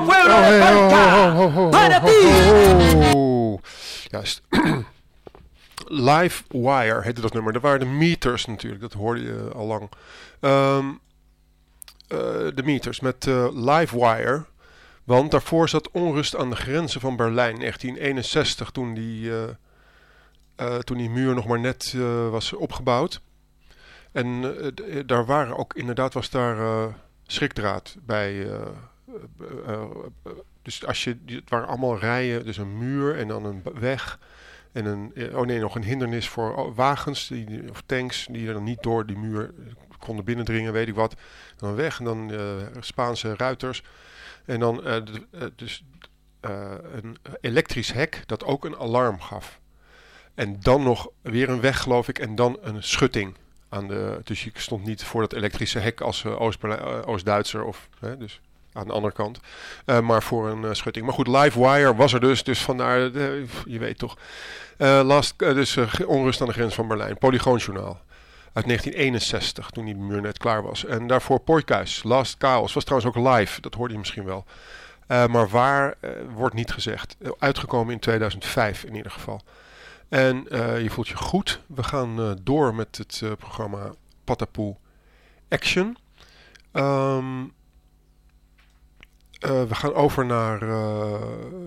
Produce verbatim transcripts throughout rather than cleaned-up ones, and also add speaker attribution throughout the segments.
Speaker 1: pueblo de Palca, para ti!
Speaker 2: Juist. Live Wire heette dat nummer. Dat waren de Meters natuurlijk, dat hoorde je al lang. Um, uh, de Meters met uh, Live Wire. Want daarvoor zat onrust aan de grenzen van Berlijn. negentien eenenzestig, toen die, uh, uh, toen die muur nog maar net uh, was opgebouwd. En uh, d- daar waren ook, inderdaad was daar uh, schrikdraad bij. Uh, uh, uh, uh, dus als je, het waren allemaal rijen, dus een muur en dan een weg. En een, oh nee, nog een hindernis voor wagens die, of tanks die er dan niet door die muur konden binnendringen, weet ik wat. Dan weg en dan uh, Spaanse ruiters. En dan uh, d- uh, dus, uh, een elektrisch hek dat ook een alarm gaf. En dan nog weer een weg, geloof ik, en dan een schutting. Aan de, dus je stond niet voor dat elektrische hek als uh, Oost-Berlijn, uh, Oost-Duitser of uh, dus aan de andere kant. Uh, maar voor een uh, schutting. Maar goed, Live Wire was er dus. Dus vandaar, uh, je weet toch. Uh, last, uh, dus uh, onrust aan de grens van Berlijn. Polygoonjournaal. Uit negentien eenenzestig, toen die muur net klaar was. En daarvoor Portkuis, Last Chaos. Was trouwens ook live, dat hoorde je misschien wel. Uh, maar waar, uh, wordt niet gezegd. Uh, uitgekomen in tweeduizend vijf in ieder geval. En uh, je voelt je goed. We gaan uh, door met het uh, programma Patapoe Action. Um, uh, we gaan over naar uh,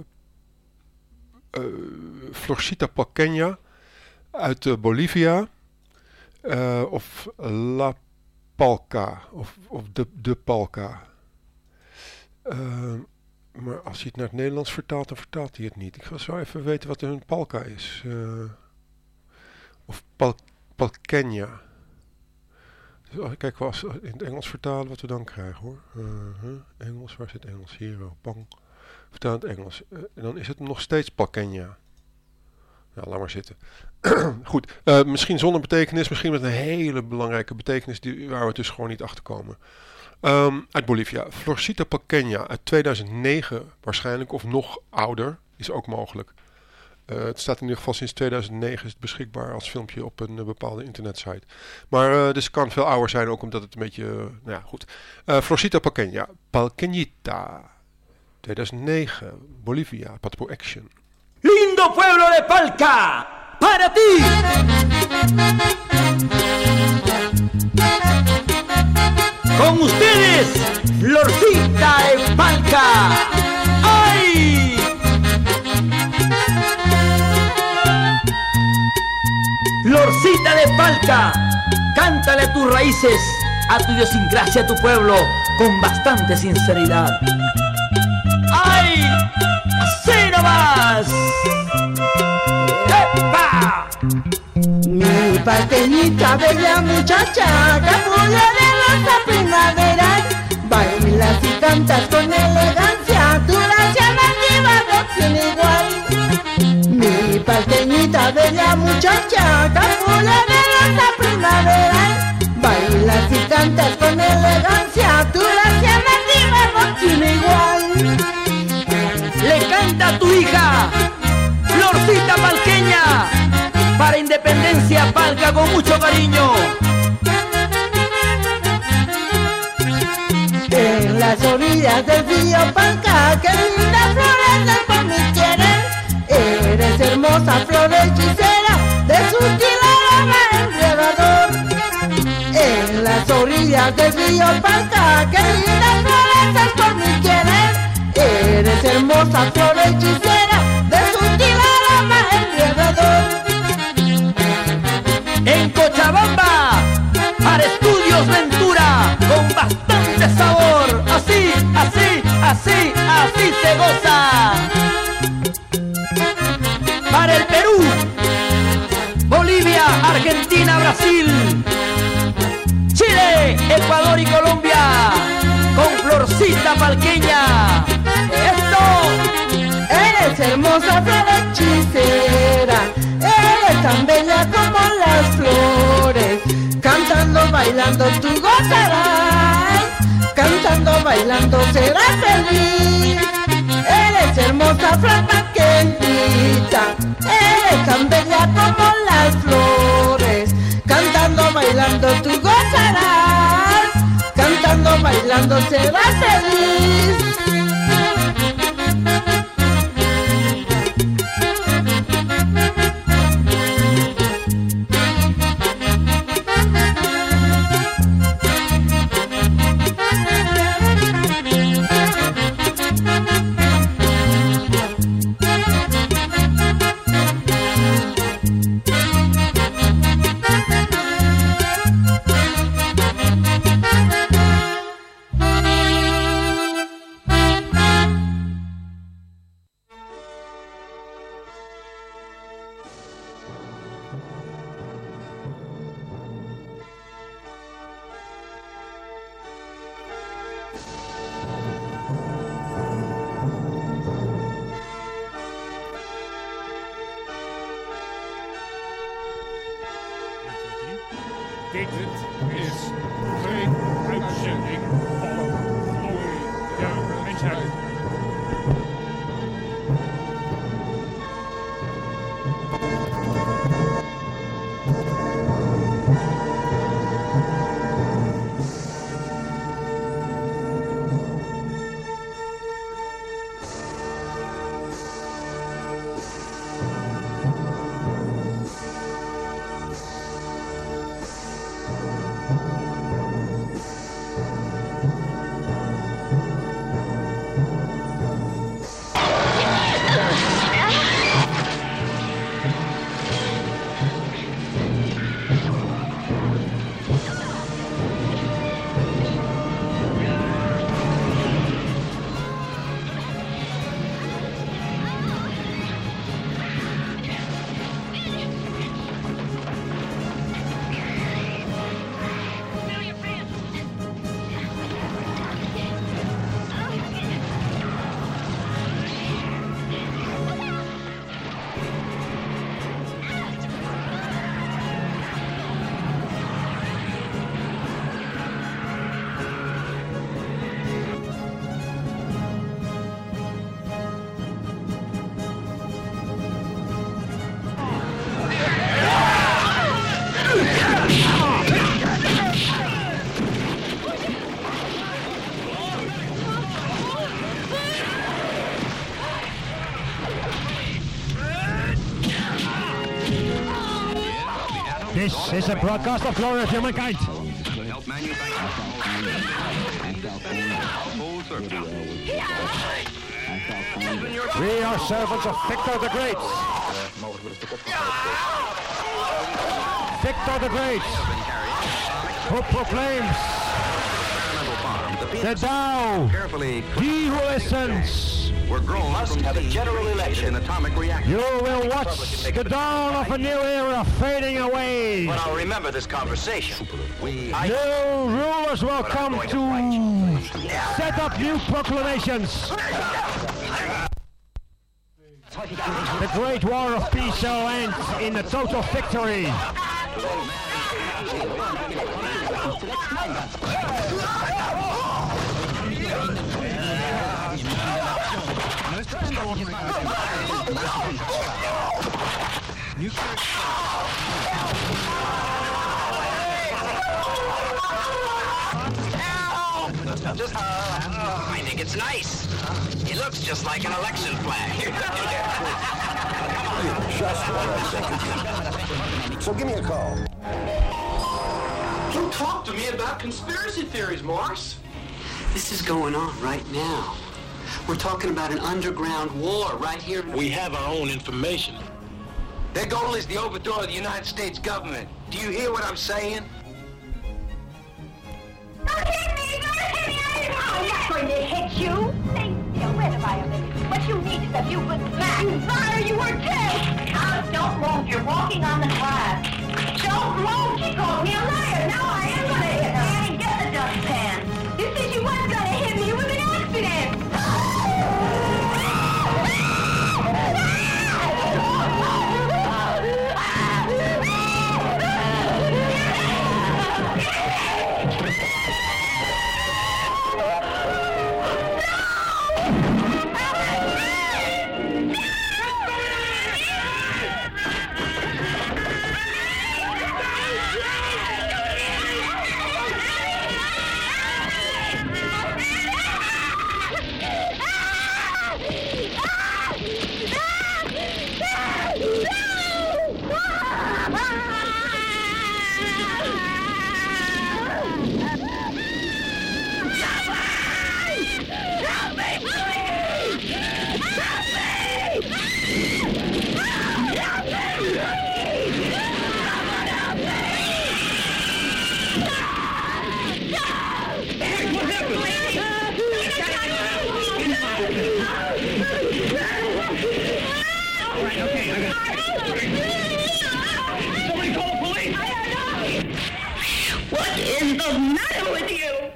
Speaker 2: uh, Florcita Palqueña uit uh, Bolivia. Uh, of La Palca. Of, of de, de Palca. Uh, maar als hij het naar het Nederlands vertaalt, dan vertaalt hij het niet. Ik ga zo even weten wat een Palca is. Uh, of pal, Palqueña. Dus als, kijk, als we in het Engels vertalen wat we dan krijgen, hoor. Uh, huh? Engels, waar zit Engels? Hier, oh, pang. Vertaal het Engels. Uh, en dan is het nog steeds Palqueña. Ja, laat maar zitten. Goed, uh, misschien zonder betekenis, misschien met een hele belangrijke betekenis die, waar we dus gewoon niet achter komen. Um, uit Bolivia. Florcita Palqueña uit tweeduizend negen waarschijnlijk, of nog ouder, is ook mogelijk. Uh, het staat in ieder geval sinds tweeduizend negen is het beschikbaar als filmpje op een uh, bepaalde internetsite. Maar uh, dus het kan veel ouder zijn ook omdat het een beetje, uh, nou ja, goed. Uh, Florcita Palqueña, Palqueñita, tweeduizend negen, Bolivia, Patapoe Action.
Speaker 1: Lindo pueblo de Palca, para ti. Con ustedes, Florcita de Palca. ¡Ay! Florcita de Palca, cántale tus raíces, a tu idiosincrasia, a tu pueblo, con bastante sinceridad. ¡Ay! ¡Así nomás! ¡Epa!
Speaker 3: Mi palqueñita, bella muchacha, capullo de rosa primaveral, bailas y cantas con elegancia, tu gracia nativa no tiene igual. Mi palqueñita, bella muchacha, capullo de rosa primaveral, bailas y cantas con elegancia, tu gracia nativa no tiene igual.
Speaker 1: Le canta a tu hija, Florcita Palqueña, para Independencia Palca con mucho cariño.
Speaker 3: En las orillas del río Palca, que lindas flores de por mi querer, eres hermosa flor hechicera, de sutil aroma enredador. En las orillas del río Palca, que lindas flores de por mi querer, eres hermosa flor hechicera, de sutil aroma enredador.
Speaker 1: En Cochabamba, para Estudios Ventura, con bastante sabor. Así, así, así, así se goza. Para el Perú, Bolivia, Argentina, Brasil, Chile, Ecuador y Colombia, con Florcita Palqueña. ¡Esto!
Speaker 3: Eres hermosa flor hechicera, eres tan bella como las flores, cantando, bailando tú gozarás, cantando, bailando serás feliz. Eres hermosa flor palqueñita, eres tan bella como las flores, cantando, bailando tú gozarás, cantando, bailando serás feliz.
Speaker 4: Dit is geen uitzending van Glory der Mensheid.
Speaker 5: This is a broadcast of glory of humankind. We are servants of Victor the Great. Victor the Great, who proclaims the Tao, he who listens.
Speaker 6: We're grown must have a general election. An atomic reactor.
Speaker 5: You will watch the dawn of a new era fading away.
Speaker 6: But I'll remember this conversation. We
Speaker 5: new rulers will come to, to set up new proclamations. The great war of peace shall end in a total victory.
Speaker 6: Just, uh, I think it's nice. It looks just like an election flag.
Speaker 7: Just what I think. So give me a call.
Speaker 8: Don't talk to me about conspiracy theories, Morse.
Speaker 9: This is going on right now. We're talking about an underground war right here.
Speaker 8: We have our own information. Their goal is the overthrow of the United States government. Do you hear what I'm saying?
Speaker 10: Don't hit me! Don't hit me! I'm not going to hit you! Stay still. Where have I been? What you need is a few good smacks. You liar, you were killed! Now, don't move. You're walking on the glass. Don't move! She called me a liar. Now I am going to hit her. And get the dustpan. You said you weren't going to hit me. It was an accident. What is the matter with you?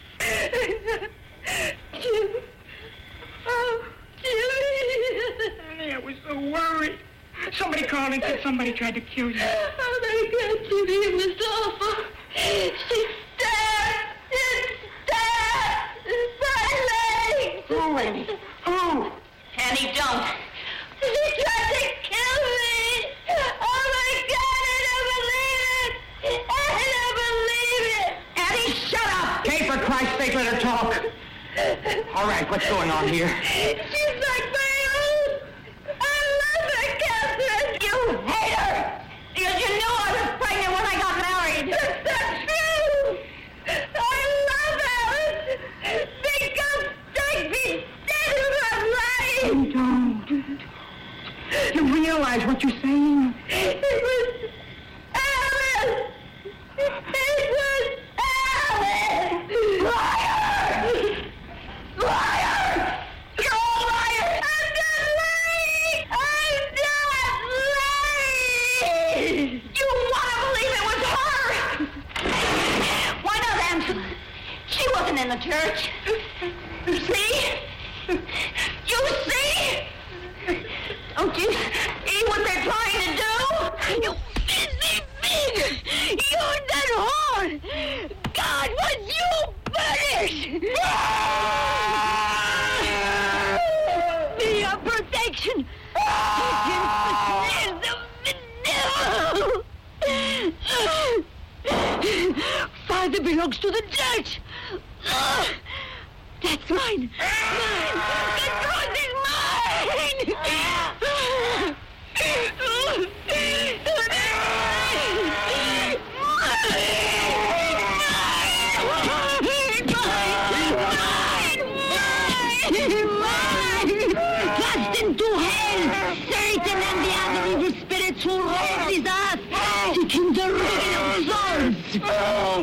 Speaker 10: Jim. Oh, Jimmy.
Speaker 11: I was so worried. Somebody called and said somebody tried to kill you.
Speaker 10: Oh, my God, Jimmy, it was awful. She's dead! It's dead! My leg!
Speaker 9: Who, Annie? Who?
Speaker 10: Annie, don't! She tried to kill me! Oh my God, I don't believe it! I don't believe it!
Speaker 9: Annie, shut up! Kay, for Christ's sake, let her talk. All right, what's going on here?
Speaker 10: She's like my own! I love her, Catherine! You hate her! Because you knew I was pregnant when I got married! That's not true! I love her! Think I'll take me dead in my life!
Speaker 9: You don't. You realize what you're saying?
Speaker 10: It was Alice! It was Alice! Liar! Liar! You're all liars! I'm not lying! I'm not lying! You want to believe it was her? Why not, Angela? She wasn't in the church. See? You see? Don't you see what they're trying to do? You busy pig! You're that whore! God wants you punished! Be your protection against the snares of the devil! Father belongs to the church! That's mine! Mine! The cross is mine! Cast into hell! Satan and the other evil spirits who roam this earth, seeking the ruin of souls!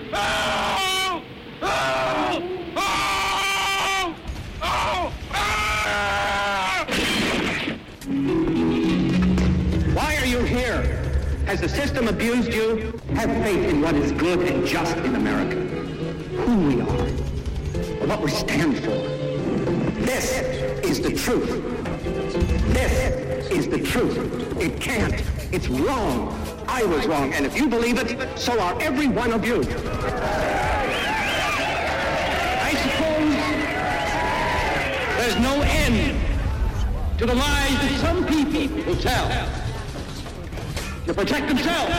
Speaker 9: Why are you here? Has the system abused you? Have faith in what is good and just in America. Who we are. What we stand for. This is the truth. This is the truth. It can't. It's wrong. I was wrong. And if you believe it, so are every one of you. I suppose there's no end to the lies that some people will tell to protect themselves.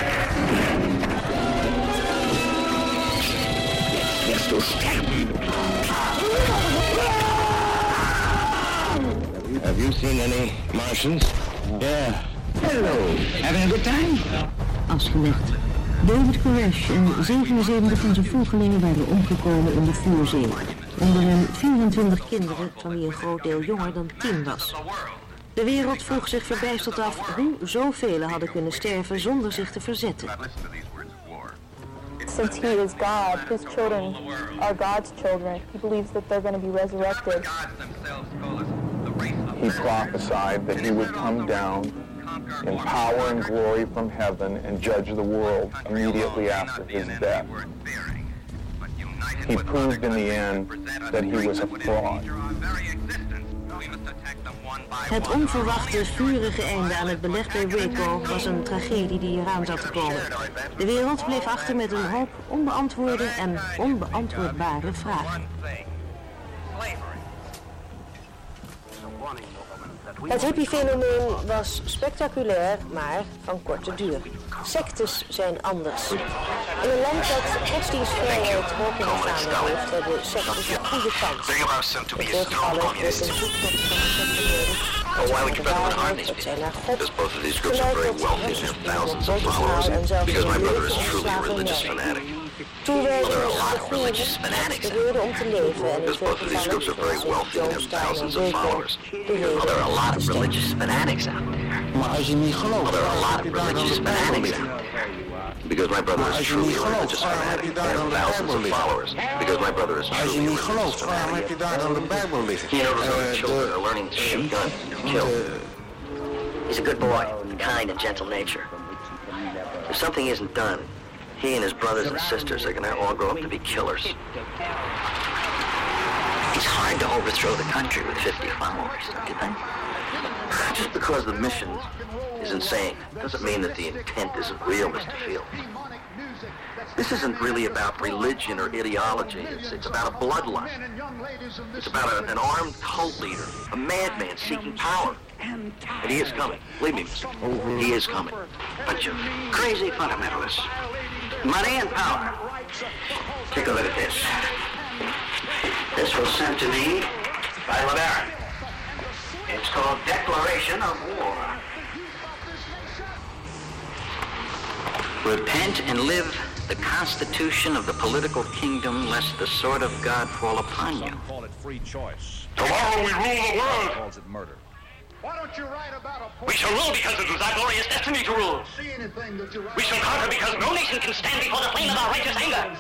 Speaker 7: Have you seen any Martians?
Speaker 9: Yeah. Hello. Having a good time?
Speaker 11: Afgelegd. David Koresh en zevenenzeventig van zijn volgelingen waren omgekomen in de vuurzee. Onder hen vierentwintig kinderen, van wie een groot deel jonger dan tien was. De wereld vroeg zich verbijsterd af hoe zoveel hadden kunnen sterven zonder zich te verzetten.
Speaker 12: Since he is God, his children are God's children. He believes that they're going to be resurrected.
Speaker 13: He prophesied that he would come down in power and glory from heaven and judge the world immediately after his death. He proved in the end that he was a fraud.
Speaker 11: Het onverwachte, vurige einde aan het beleg bij Waco was een tragedie die eraan zat te komen. De wereld bleef achter met een hoop onbeantwoorde en onbeantwoordbare vragen. Het hippie-fenomeen was spectaculair, maar van korte duur. Sectes zijn anders. In een land dat godsdienstvrijheid hoog in de vaandel heeft, hebben sectes een goede kans. De voortvallen is een zoektocht van de sectelerden.
Speaker 6: Well, why would you brother want to harm these people? Because both of these groups are very wealthy and have thousands of followers. Because my brother is truly a religious fanatic. Well, there are a lot of religious fanatics out there. Because both of these groups are very wealthy and have thousands of followers. Well, there are a lot of religious fanatics out there. Well, there are a lot of religious fanatics out there. Because my brother is truly a religious fanatic and has thousands of followers. Because my brother is truly a religious fanatic. You know, those other children are learning to shoot guns and kill. He's a good boy, kind and gentle nature. If something isn't done, he and his brothers and sisters are going to all grow up to be killers. It's hard to overthrow the country with fifty followers, don't you think? Just because the mission is insane doesn't mean that the intent isn't real, Mister Field.
Speaker 8: This isn't really about religion or ideology. It's, it's about a bloodlust. It's about a, an armed cult leader, a madman seeking power. And he is coming. Believe me, mister. He is coming. Bunch of crazy fundamentalists. Money and power. Take a look at this. This was sent to me by LeBaron. It's called Declaration of War. Repent and live the constitution of the political kingdom, lest the sword of God fall upon you.
Speaker 14: Call it free choice.
Speaker 8: Tomorrow we rule the world.
Speaker 14: Calls it murder.
Speaker 8: Why don't you write about a... We shall rule because it was our glorious destiny to rule. We shall conquer because no nation can stand before the flame of our righteous anger.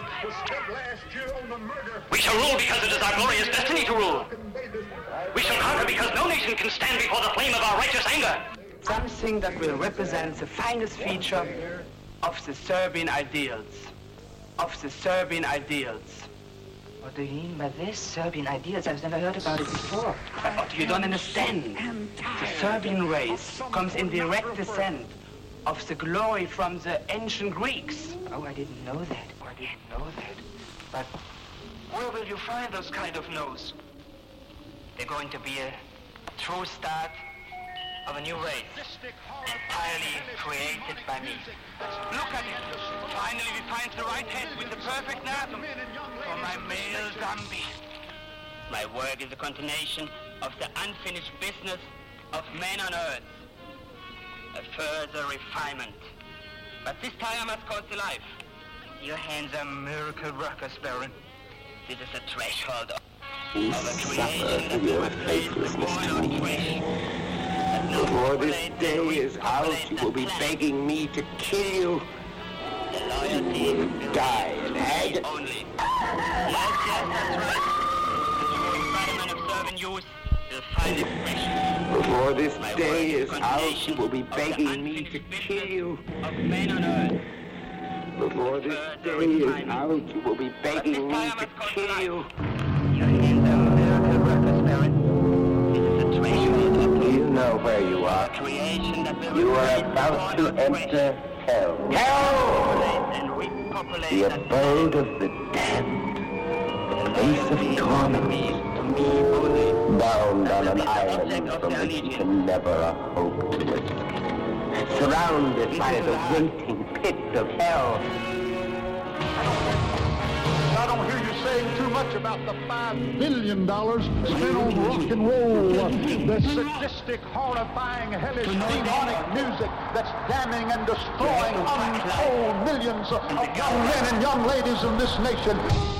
Speaker 8: We shall rule because it is our glorious destiny to rule. We shall conquer because no nation can stand before the flame of our righteous anger.
Speaker 15: Something that will represent the finest feature of the Serbian ideals. Of the Serbian ideals.
Speaker 16: What do you mean by this? Serbian ideals? I've never heard about it before.
Speaker 15: But you don't understand. The Serbian race comes in direct descent of the glory from the ancient Greeks.
Speaker 16: Oh, I didn't know that. Oh, I didn't know that. But
Speaker 15: where will you find those kind of no's?
Speaker 16: They're going to be a true start of a new race, entirely created by me.
Speaker 15: Look at it. Finally we find the right head with the perfect nasum for my male Zambi.
Speaker 16: My work is a continuation of the unfinished business of men on earth. A further refinement. But this time I must cause to life. Your hands are miracle workers, Baron. This is the threshold of, of a creation that will replace the born of flesh.
Speaker 17: Before this day is out, you will be begging me to kill you. You will die in agony.
Speaker 16: Only. Yes, yes, that's right. The true embodiment of servant youth will find expression.
Speaker 17: Before this day is out, you will be begging me to kill you.
Speaker 16: Of men on earth.
Speaker 17: Before this day is out, you will be begging me to kill you.
Speaker 16: Your hands are miracle workers, Baron. This is the threshold of
Speaker 17: You know where you are.
Speaker 16: creation that will
Speaker 17: You are
Speaker 16: replace the
Speaker 17: about
Speaker 16: born
Speaker 17: to
Speaker 16: of flesh.
Speaker 17: enter hell. Hell!
Speaker 16: And repopulate
Speaker 17: The
Speaker 16: that
Speaker 17: abode of the damned. The place of torment. Bound on an island from which you can never hope to escape. Surrounded by the waiting pit of hell.
Speaker 18: I don't hear you saying too much about the five billion dollars spent on rock and roll, the sadistic, horrifying, hellish, demonic music that's damning and destroying untold millions of young men and young ladies in this nation.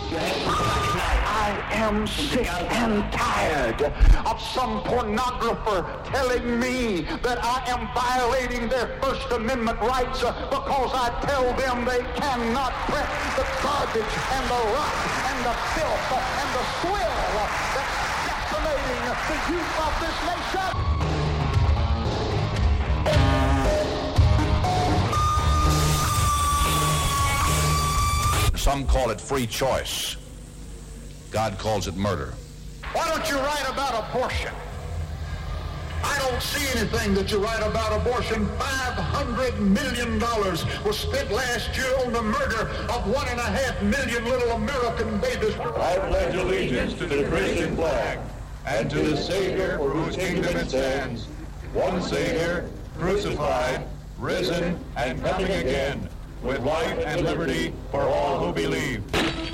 Speaker 18: I am sick and tired of some pornographer telling me that I am violating their First Amendment rights because I tell them they cannot print the garbage and the rot and the filth and the swill that's decimating the youth of this nation.
Speaker 14: Some call it free choice. God calls it murder.
Speaker 18: Why don't you write about abortion? I don't see anything that you write about abortion. five hundred million dollars was spent last year on the murder of one and a half million little American babies.
Speaker 19: I pledge allegiance to the Christian flag and to the Savior for whose kingdom it stands, one Savior, crucified, risen, and coming again, with life and liberty for all who believe.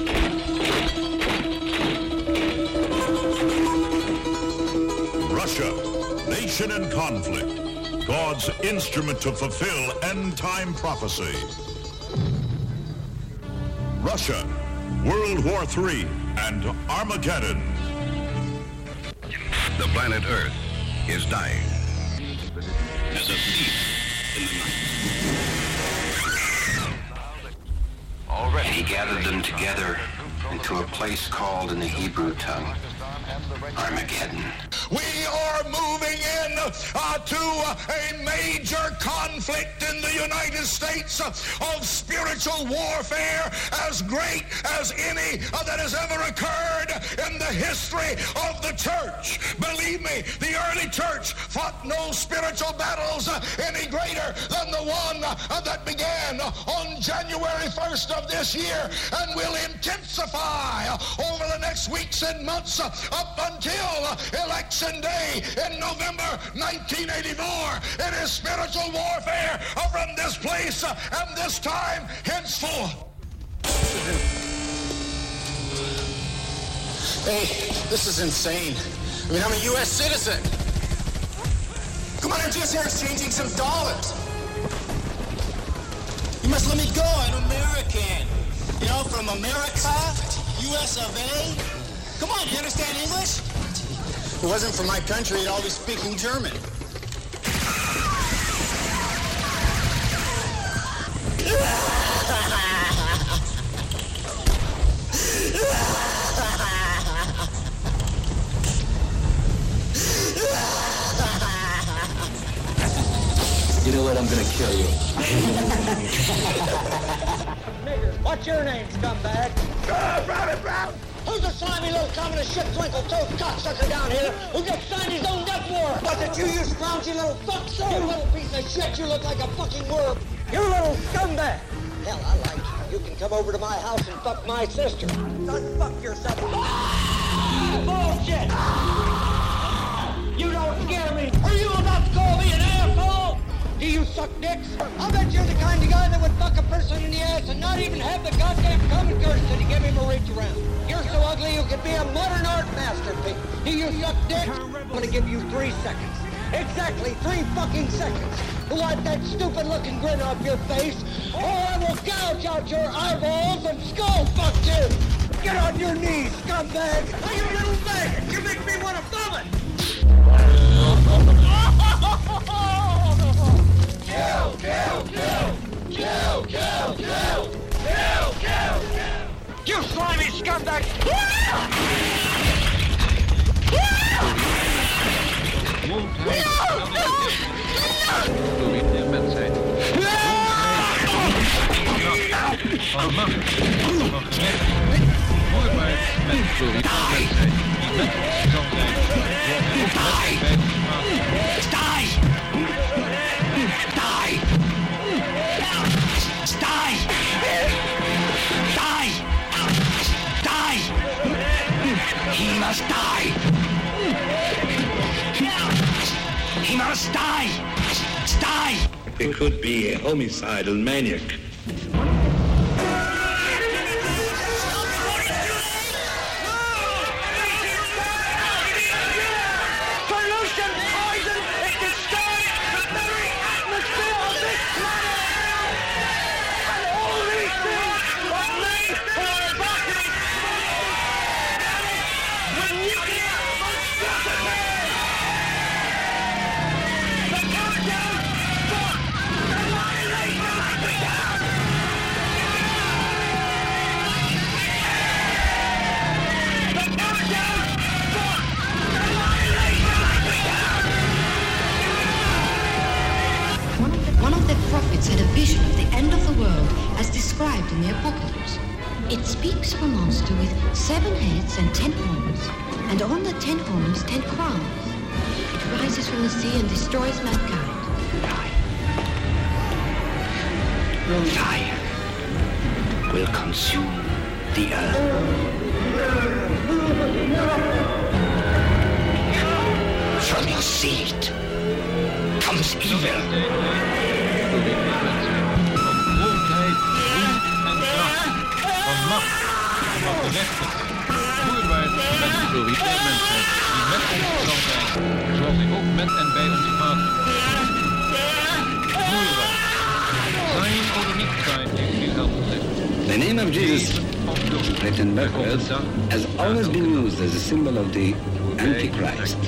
Speaker 20: Russia, nation in conflict, God's instrument to fulfill end-time prophecy. Russia, World War Three, and Armageddon.
Speaker 21: The planet Earth is dying. As a thief in the night. Already he gathered them together into a place called in the Hebrew tongue, Armageddon.
Speaker 14: We are moving in uh, to a major conflict in the United States uh, of spiritual warfare as great as any uh, that has ever occurred in the history of the church. Believe me, the early church fought no spiritual battles uh, any greater than the one uh, that began uh, on January first of this year and will intensify uh, over the next weeks and months uh, up until uh, election day in November nineteen eighty-four. It is spiritual warfare uh, from this place uh, and this time henceforth.
Speaker 2: Hey, this is insane. I mean, I'm a U S citizen. Come on, I'm just here exchanging some dollars. You must let me go. I'm American. You know, from America, U S of A. Come on, you understand English? If it wasn't for my country, I'd all be speaking German.
Speaker 22: You know what? I'm gonna kill you.
Speaker 1: What's your name, scumbag? Uh, Rabbit Brown! Who's the slimy little communist shit twinkle-toed cocksucker down here who just signed his own death warrant? Was it you, you scroungy little fuck? You little piece of shit, you look like a fucking worm. You little scumbag! Hell, I like you. You can come over to my house and fuck my sister. Don't fuck yourself. Ah! Bullshit! Ah! You don't scare me. Are you about to call me an asshole? Do you suck dicks? I bet you're the kind of guy that would fuck a person in the ass and not even have the goddamn common courtesy to give him a reach around. You're so ugly you could be a modern art masterpiece. Do you suck dicks? I'm gonna give you three seconds. Exactly three fucking seconds. Wipe that stupid looking grin off your face, or I will gouge out your eyeballs and skull fuck you! Get on your knees, scumbag! Oh, you little faggot! You make me want to vomit! Kill, kill, kill! Kill, kill, kill! Kill, kill, kill! You slimy scumbag!
Speaker 2: He must die! He must die! Die!
Speaker 23: It could be a homicidal maniac.
Speaker 1: Pollution, poison, it destroys the very atmosphere of this planet! And all these things are made for a body! When nuclear monstrosity! The countdown for annihilation has begun! The countdown for annihilation has begun!
Speaker 24: One of, the, one of their prophets had a vision of the end of the world as described in the Apocalypse. It speaks of a monster with seven heads and ten horns, and on the ten horns, ten crowns. It rises from the sea and destroys mankind.
Speaker 2: Fire will consume the earth. From your seed comes evil.
Speaker 4: Van macht, van gerechten, voerbaar met prioriteit mensen die met ons zal zijn, zoals hij ook met en bij ons gaat. Voerbaar. Zijn oder nicht sein, heeft u zelf gezegd.
Speaker 23: The name of Jesus, written backwards, has always been used as a symbol of the Antichrist.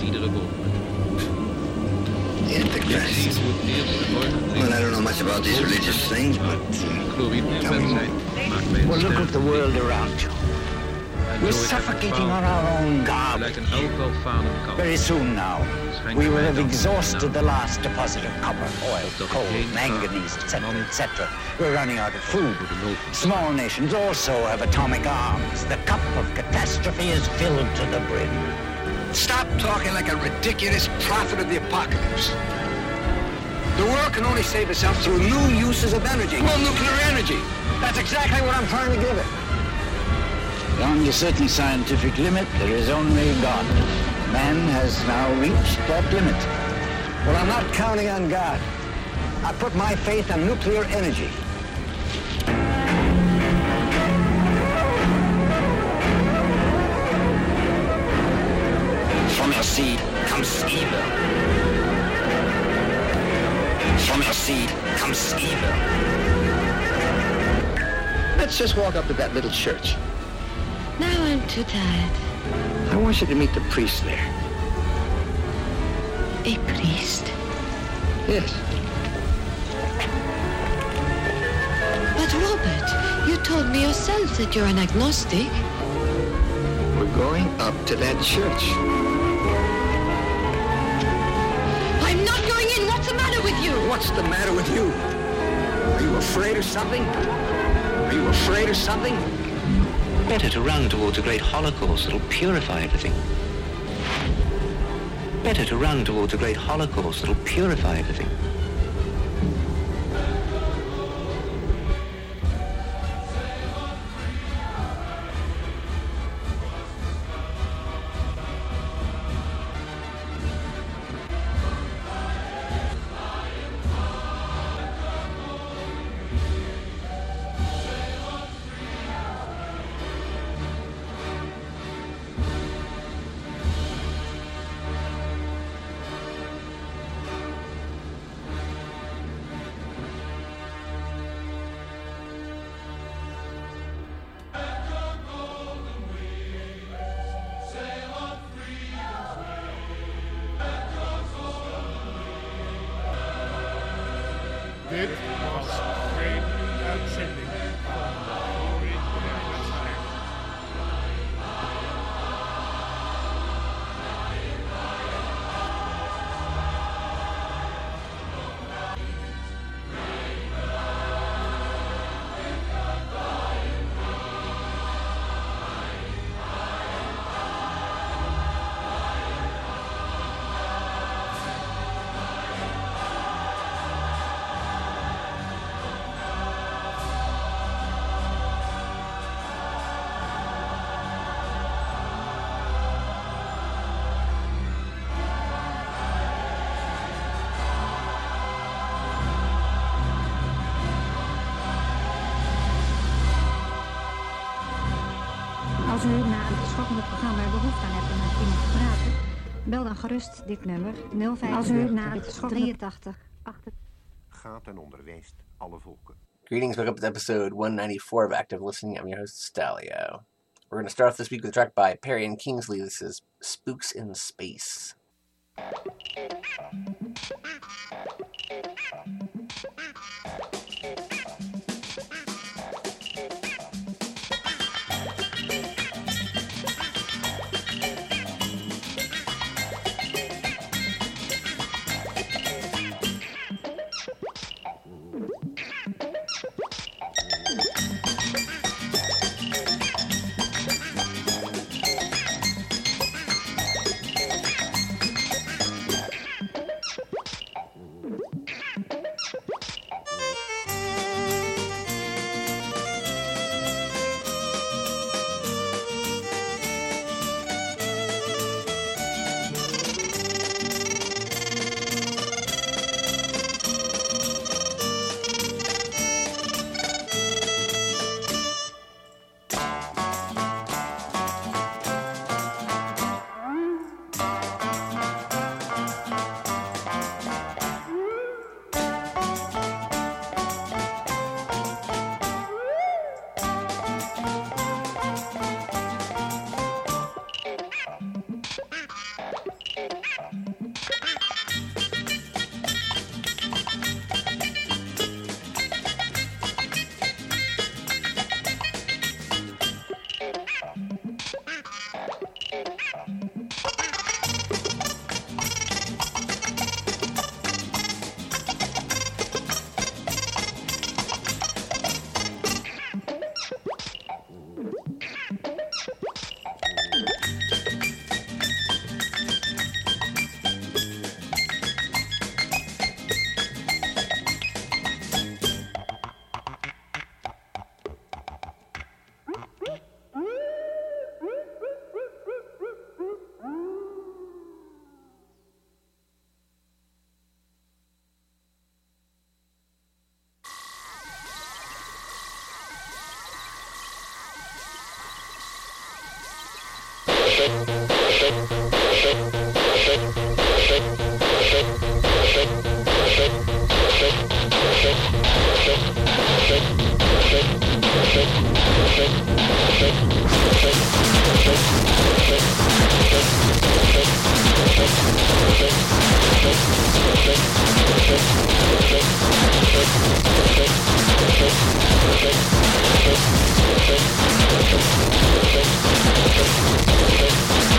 Speaker 8: The Antichrist. Well, I don't know much about these religious things, but uh, tell me more.
Speaker 15: Well, look at the world around you.
Speaker 3: We're suffocating on our own garbage. Very soon now, we will have exhausted the last deposit of copper, oil, coal, manganese, et cetera, et cetera. We're running out of food. Small nations also have atomic arms. The cup of catastrophe is filled to the brim.
Speaker 23: Stop talking like a ridiculous prophet of the apocalypse. The world can only save itself through new uses of energy. Well, nuclear energy.
Speaker 3: That's exactly what I'm trying to give it. Beyond a certain scientific limit, there is only God. Man has now reached that limit. Well, I'm not counting on God. I put my faith on nuclear energy.
Speaker 23: From your seed comes evil. From your seed comes evil. Let's just walk up to that little church.
Speaker 24: Now I'm too tired.
Speaker 23: I want you to meet the priest there.
Speaker 24: A priest?
Speaker 23: Yes.
Speaker 24: But Robert, you told me yourself that you're an agnostic.
Speaker 23: We're going up to that church.
Speaker 24: I'm not going in. What's the matter with you?
Speaker 23: What's the matter with you? Are you afraid of something? Are you afraid of something?
Speaker 5: Better to run towards a great holocaust that'll purify everything. Better to run towards a great holocaust that'll purify everything.
Speaker 7: Dit was geen uitzending van Glory to the Western.
Speaker 10: Als u na het schokkende programma er behoefte aan hebt om met iemand te praten, bel dan gerust dit nummer nul vijf. Als u na het schokkende drieëntachtig achter...
Speaker 25: Gaat en onderwijst alle volken.
Speaker 26: Greetings, welcome to episode one ninety-four of Active Listening. I'm your host, Stalio. We're going to start off this week with a track by Perry and Kingsley. This is Spooks in Space.
Speaker 6: Thank you.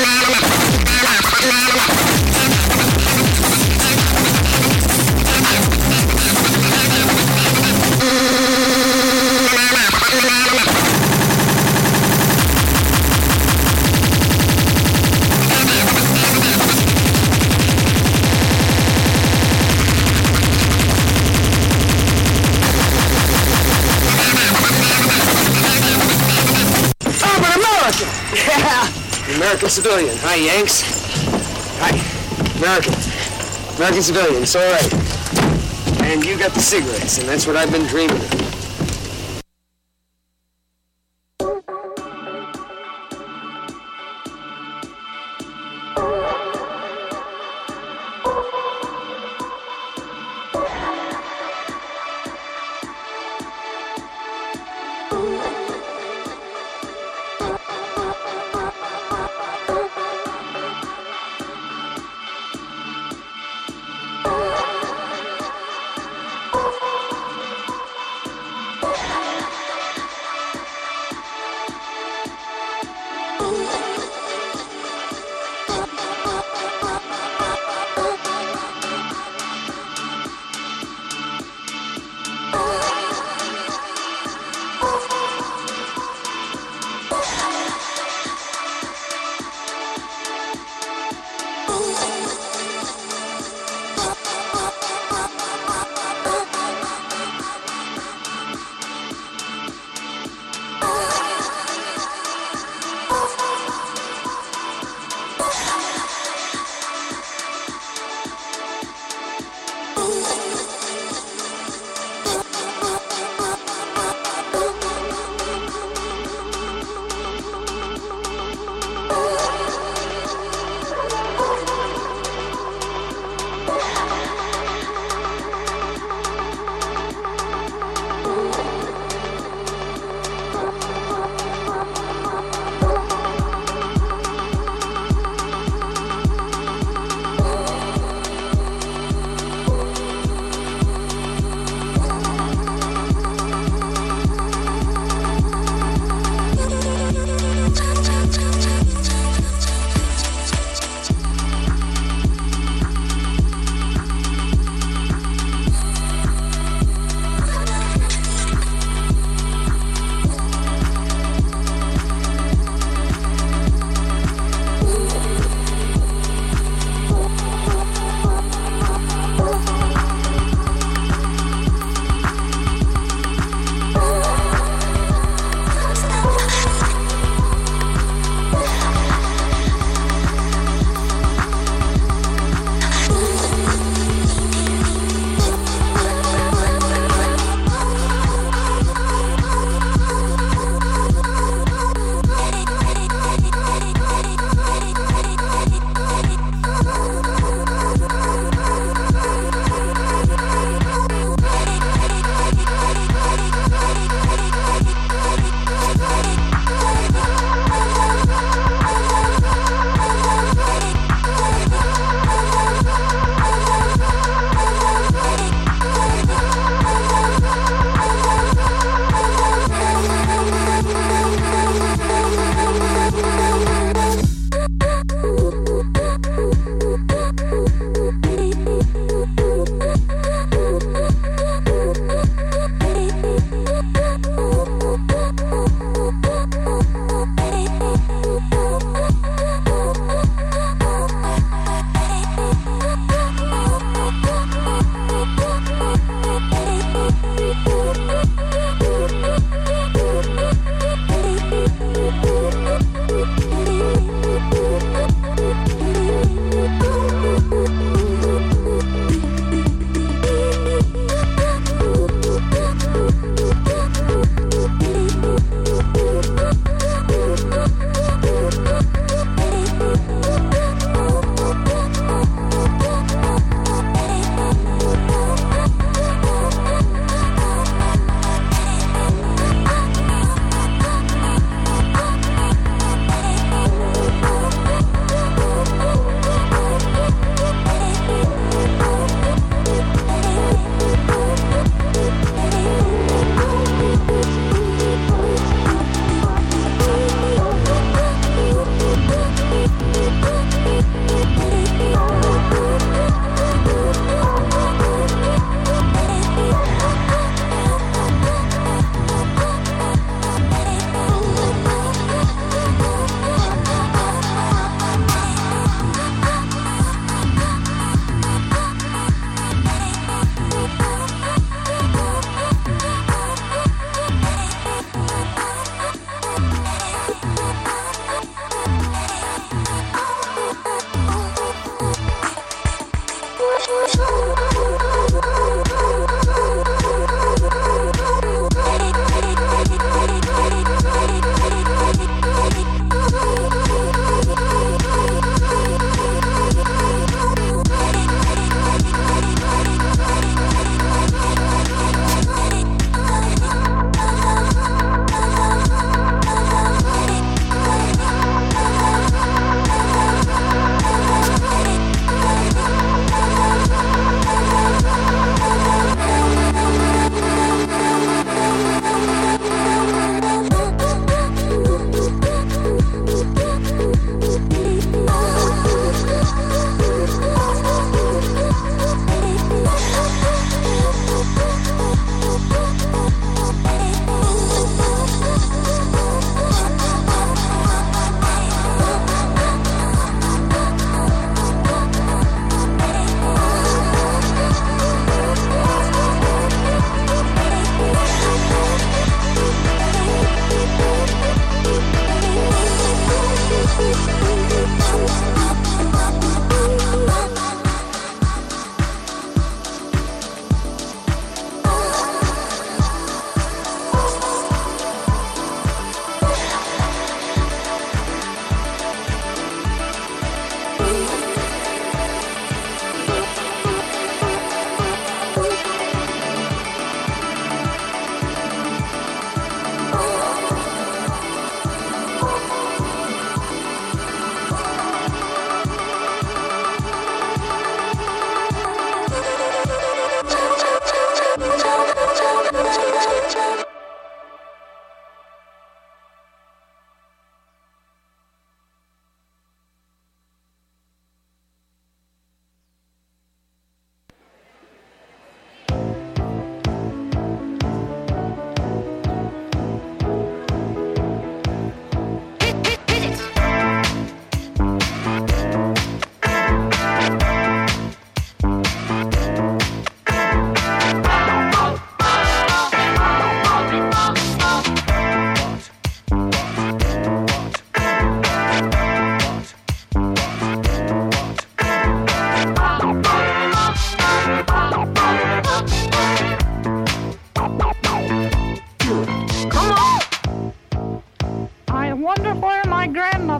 Speaker 6: American civilian. Hi, Yanks. Hi. American. American civilian. It's all right. And you got the cigarettes, and that's what I've been dreaming of.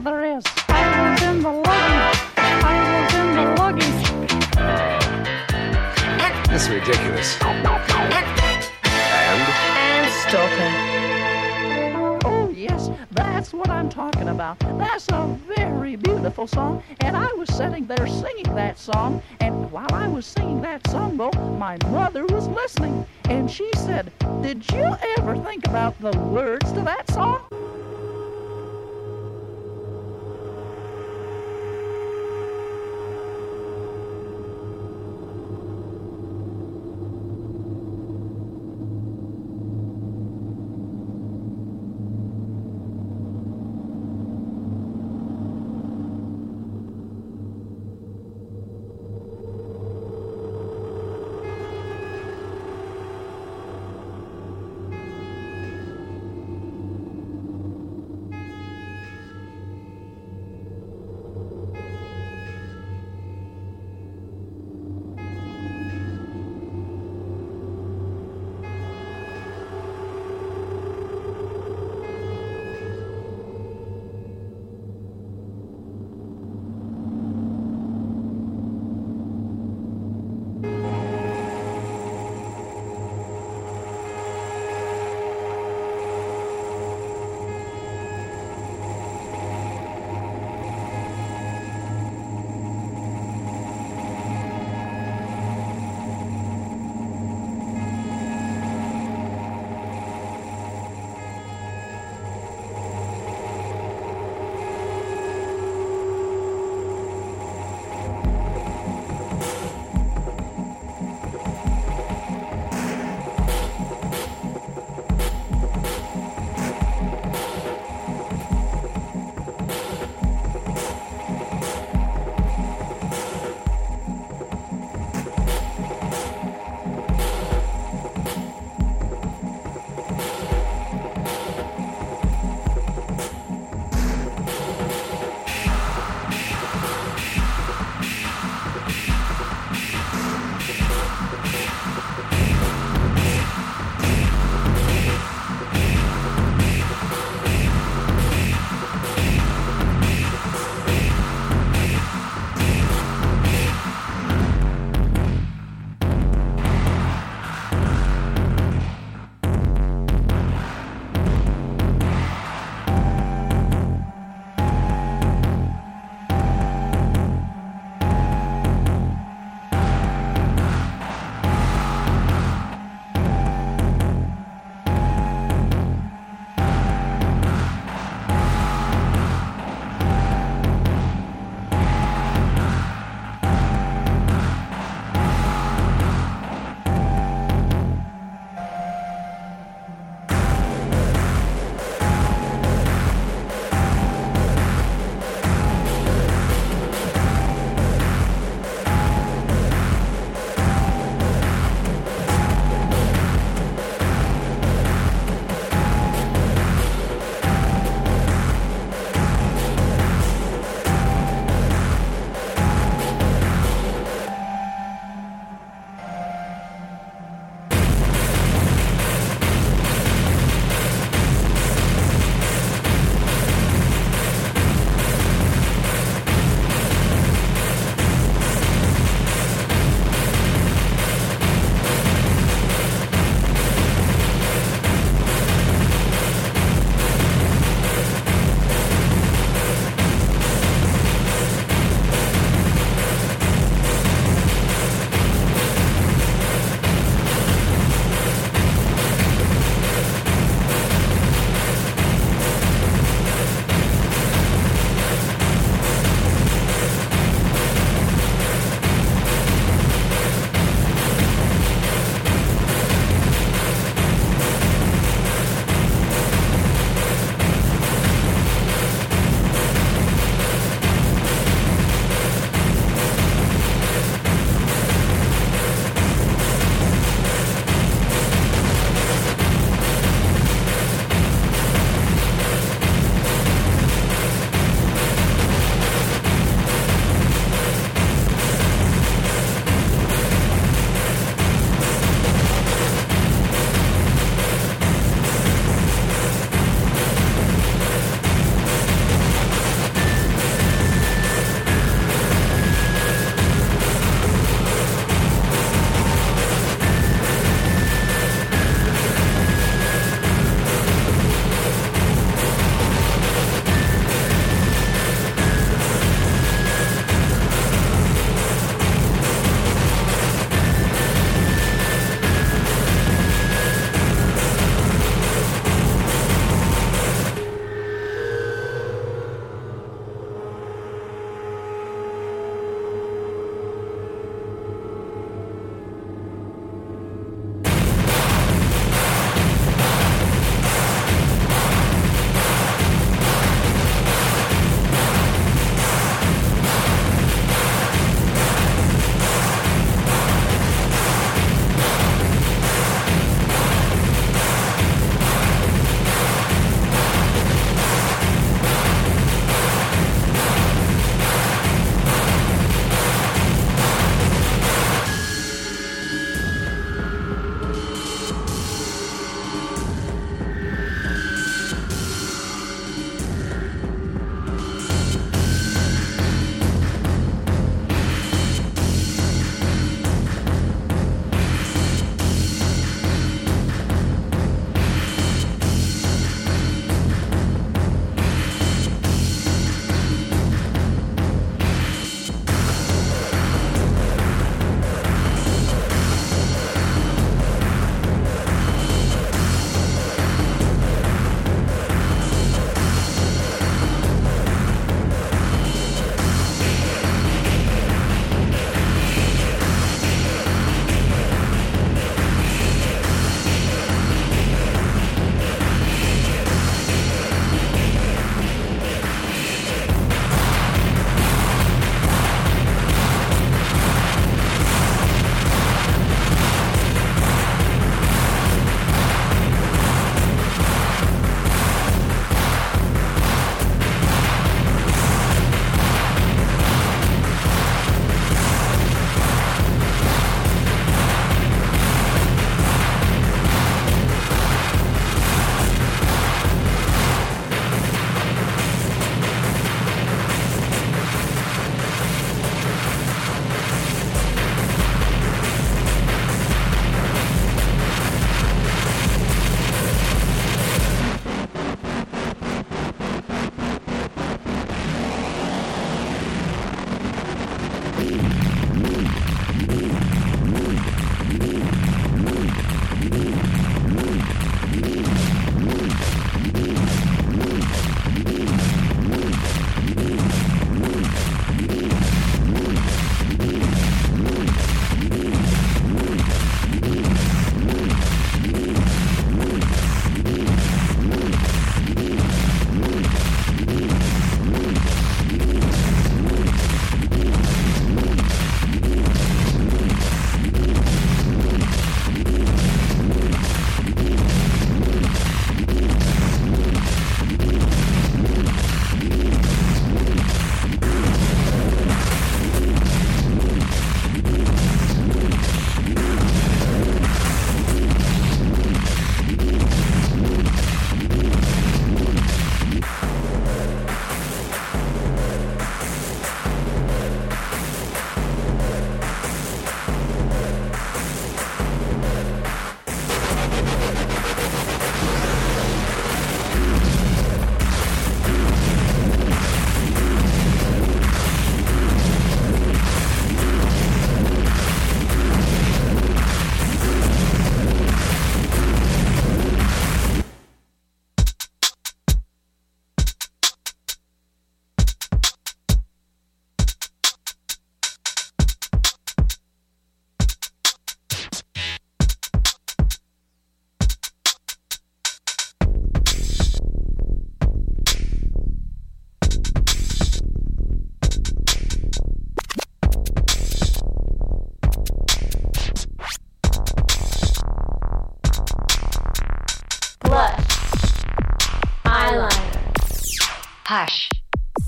Speaker 9: there is. I was in the luggies. I was in the luggies.
Speaker 6: This is ridiculous. And?
Speaker 9: And stop it. Oh, yes, that's what I'm talking about. That's a very beautiful song, and I was sitting there singing that song, and while I was singing that song, though, my mother was listening, and she said, "Did you ever think about the words to that song?"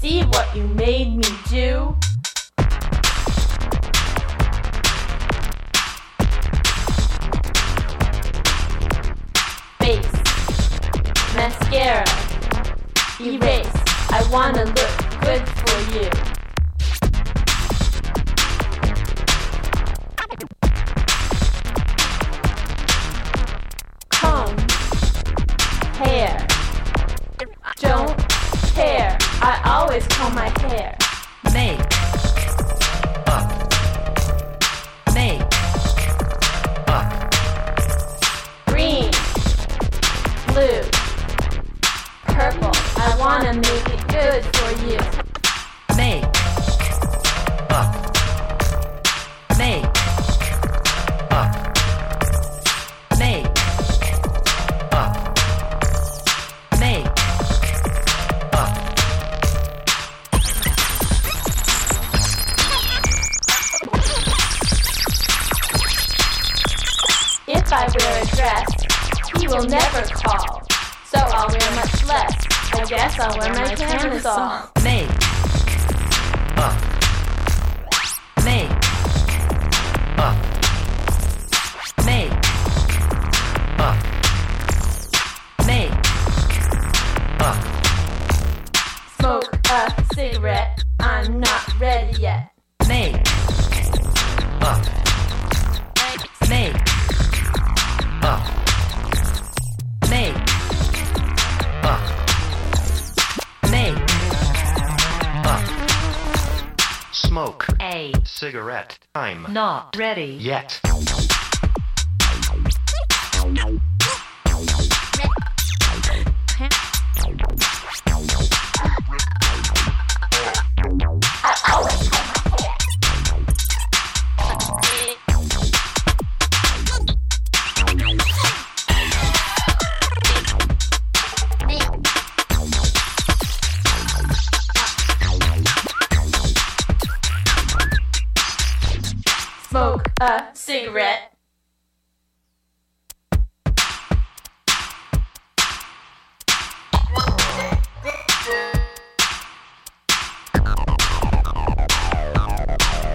Speaker 11: See what you made me do? Face, mascara, erase. I wanna look good for you. Comb, hair, don't care. I always comb my hair. Make up, make up. Green, blue, purple. I wanna make it good for you. Make up, make up, make up, make up. If I wear a dress, he will never call, so I'll wear much less. I guess I'll wear my camisole. Make up, make up, make up, make up. Smoke a cigarette, I'm not ready yet. Make up, make up, make up, make up.
Speaker 12: Smoke
Speaker 11: a
Speaker 12: cigarette. I'm
Speaker 11: not ready
Speaker 12: yet.
Speaker 11: Smoke a cigarette,